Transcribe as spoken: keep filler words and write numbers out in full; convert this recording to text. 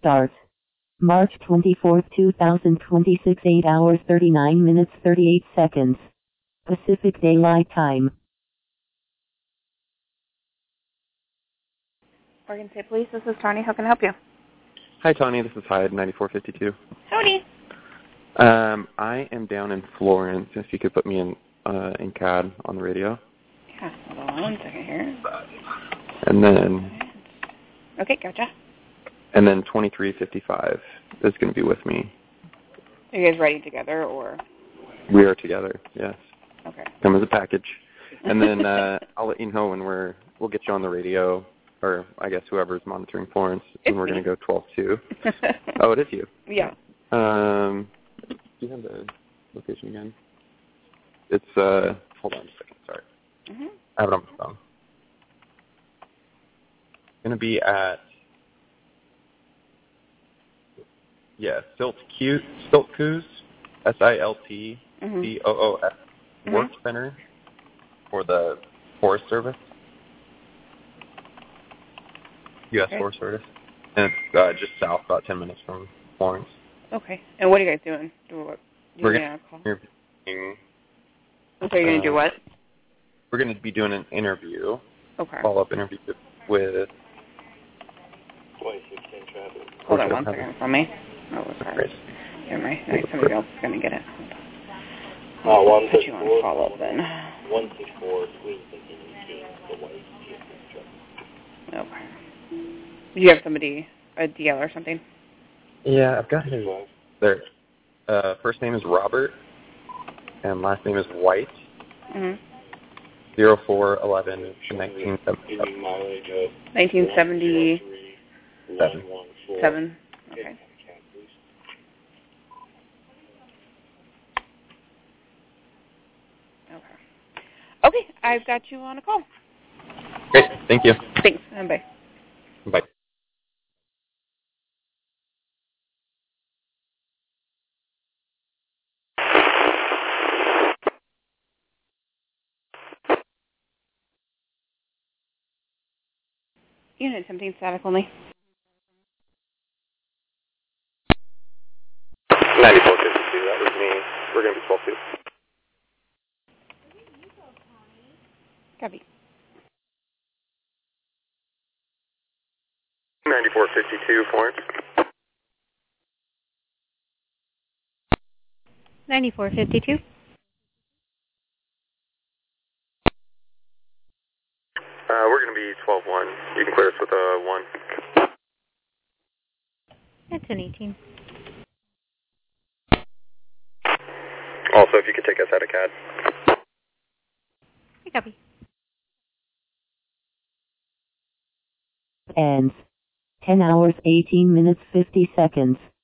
starts. March twenty-fourth, two thousand twenty-six, eight hours, thirty-nine minutes, thirty-eight seconds. Pacific Daylight Time. Oregon State Police, this is Tawny. How can I help you? Hi, Tawny. This is Hyde, ninety-four fifty-two. Howdy. Um, I am down in Florence. If you could put me in uh, in C A D on the radio. Yeah, hold on one second here. And then... Okay, gotcha. And then twenty-three fifty-five is going to be with me. Are you guys riding together, or? We are together, yes. Okay. Come as a package. And then uh, I'll let you know when we're... We'll get you on the radio, or I guess whoever's monitoring Florence, and we're going to go twelve two. Oh, it is you? Yeah. Um, do you have the location again? It's, uh, hold on a second, sorry. Mm-hmm. I have it on my phone. It's going to be at, yeah, Silt Q, Silt Coos, S I L T C O O S, Mm-hmm. Work Center for the Forest Service. U S Okay. Forest Service. And it's uh, just south, about ten minutes from Florence. Okay. And what are you guys doing? Do what? Do We're you going call? to So you're going to do what? We're going to be doing an interview, Okay. follow-up interview with... Hold on one second for me. Oh, sorry. Never mind. No, somebody else is going to get it. Uh, one Put you on follow-up then. one six four, Queen eighteen, the white G M truck. Okay. Do you have somebody, a D L or something? Yeah, I've got his... There. Uh, first name is Robert, and last name is White. Mm-hmm. zero four eleven nineteen seventy. nineteen seventy-seven. Seven. Okay. Okay. Okay, I've got you on a call. Great, thank you. Thanks, and bye. Bye. Unit something static only. ninety-four fifty-two, that was me. We're going to be twelve two. Copy. ninety-four fifty-two, Florence. ninety-four fifty-two. Uh, we're going to be twelve one. You can clear us with a one. That's an eighteen. Also, if you could take us out of C A D. I copy. Ends. ten hours, eighteen minutes, fifty seconds.